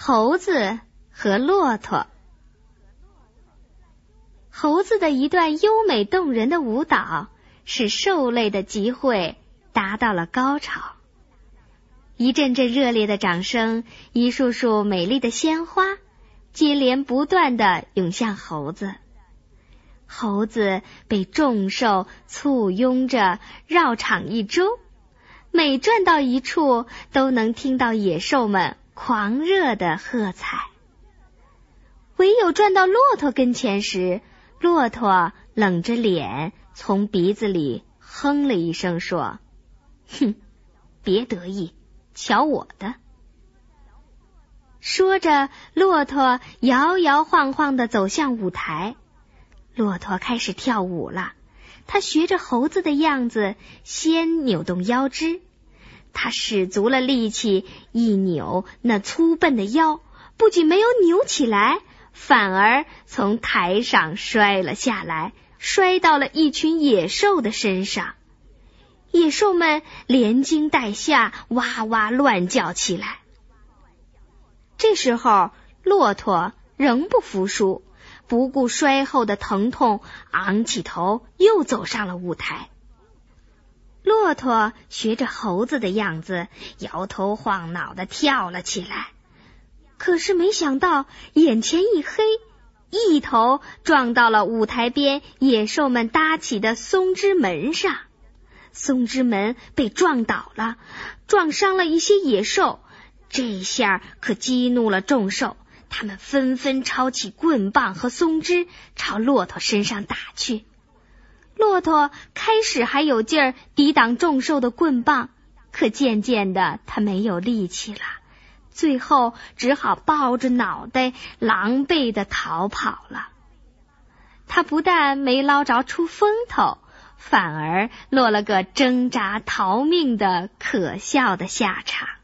猴子和骆驼。猴子的一段优美动人的舞蹈，使兽类的集会达到了高潮。一阵阵热烈的掌声，一束束美丽的鲜花，接连不断地涌向猴子。猴子被众兽簇拥着绕场一周，每转到一处，都能听到野兽们狂热的喝彩。唯有转到骆驼跟前时，骆驼冷着脸从鼻子里哼了一声说：哼，别得意，瞧我的。说着，骆驼摇摇晃晃地走向舞台。骆驼开始跳舞了，它学着猴子的样子，先扭动腰肢。它使足了力气，一扭那粗笨的腰，不仅没有扭起来，反而从台上摔了下来，摔到了一群野兽的身上。野兽们连惊带吓，哇哇乱叫起来。这时候，骆驼仍不服输，不顾摔后的疼痛，昂起头又走上了舞台。骆驼学着猴子的样子，摇头晃脑地跳了起来。可是没想到眼前一黑，一头撞到了舞台边野兽们搭起的松枝门上。松枝门被撞倒了，撞伤了一些野兽，这下可激怒了众兽，他们纷纷抄起棍棒和松枝朝骆驼身上打去。骆驼开始还有劲儿抵挡众兽的棍棒，可渐渐的他没有力气了，最后只好抱着脑袋狼狈地逃跑了。他不但没捞着出风头，反而落了个挣扎逃命的可笑的下场。